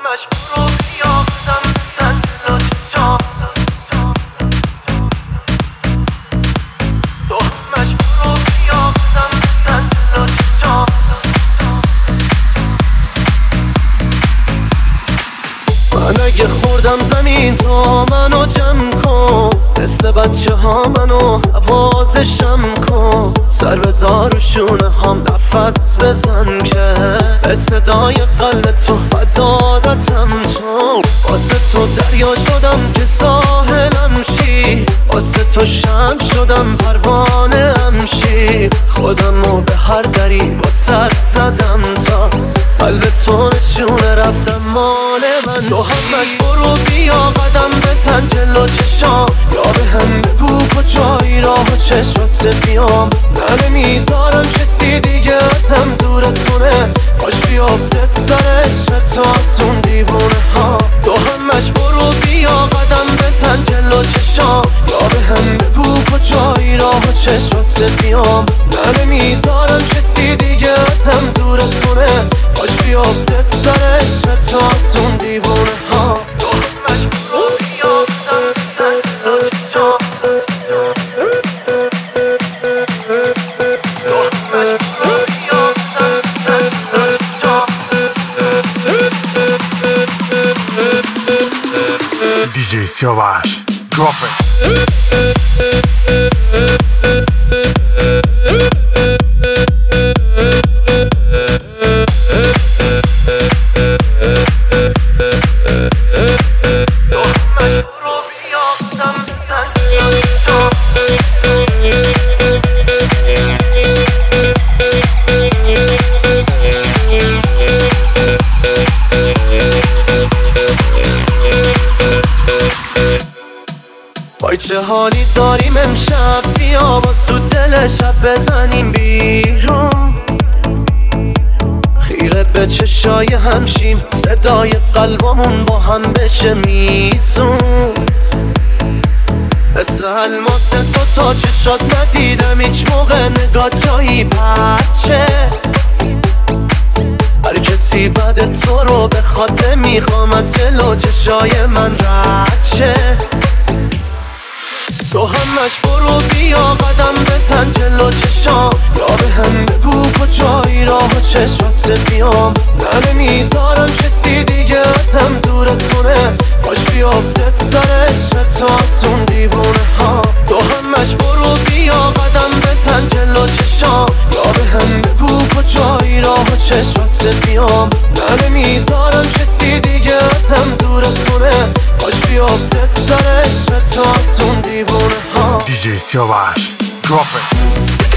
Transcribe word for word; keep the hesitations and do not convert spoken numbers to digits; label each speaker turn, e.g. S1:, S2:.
S1: همش برو بیا قدم بزن جلو چشام، تو همش برو بیا قدم بزن جلو چشام. من اگه خوردم زمین تو منو جمع کن، مثل بچه ها منو حوازشم کن، سر بذار و شونه هم نفس بزن که به صدای قلب تو بدادتم تو. واسه تو دریا شدم که ساحلم شی، واسه تو شمع شدم پروانه هم شی، خودمو به هر دری واسه زدم تا قلب تو نشونه رفتم مال من. تو همش برو بیا قدم بزن جلو چشام، یا به هم بگو کجایی راه و چشم بیام. من نمیذارم کسی دیگه ازم دورت کنه، باش بیافته سرش تو از اون دیوونه ها. تو همش برو بیا قدم بزن جلو چشام، یا به هم بگو کجایی راه و چشم بیام. من نمیذارم کسی دیگه ازم دورت کنه، باش بیافته سرش تو از اون دیوونه ها. تو همش برو بیا قدم بزن جلو چشام،
S2: دی جی سیاوش drop it.
S1: وای چه حالی داریم امشب، بیا باز تو دل شب بزنیم بیرون، خیره به چشای همشیم، صدای قلبمون با هم بشه میزون. مثل الماس تو تا چشات ندیدم هیچ موقع، نگاه جایی بچه هر کسی بعد تو رو بخواد نمیخوام از جلو چشای من رد شه. تو همش برو بیا قدم بزن جلو چشام، یا به هم بگو کجایی راه و چشم بیام. من نمیذارم کسی دیگه ازم دورت کنه، باش بیافته سرش تو از اون دیوونه ها. تو همش برو بیا قدم بزن جلو چشام، یا به هم بگو کجایی راه و چشم بیام. من نمیذارم کسی دیگه ازم دورت کنه، باش بیافته سرش تو از اون دیوونه ها.
S2: دی جی سیاوش drop it.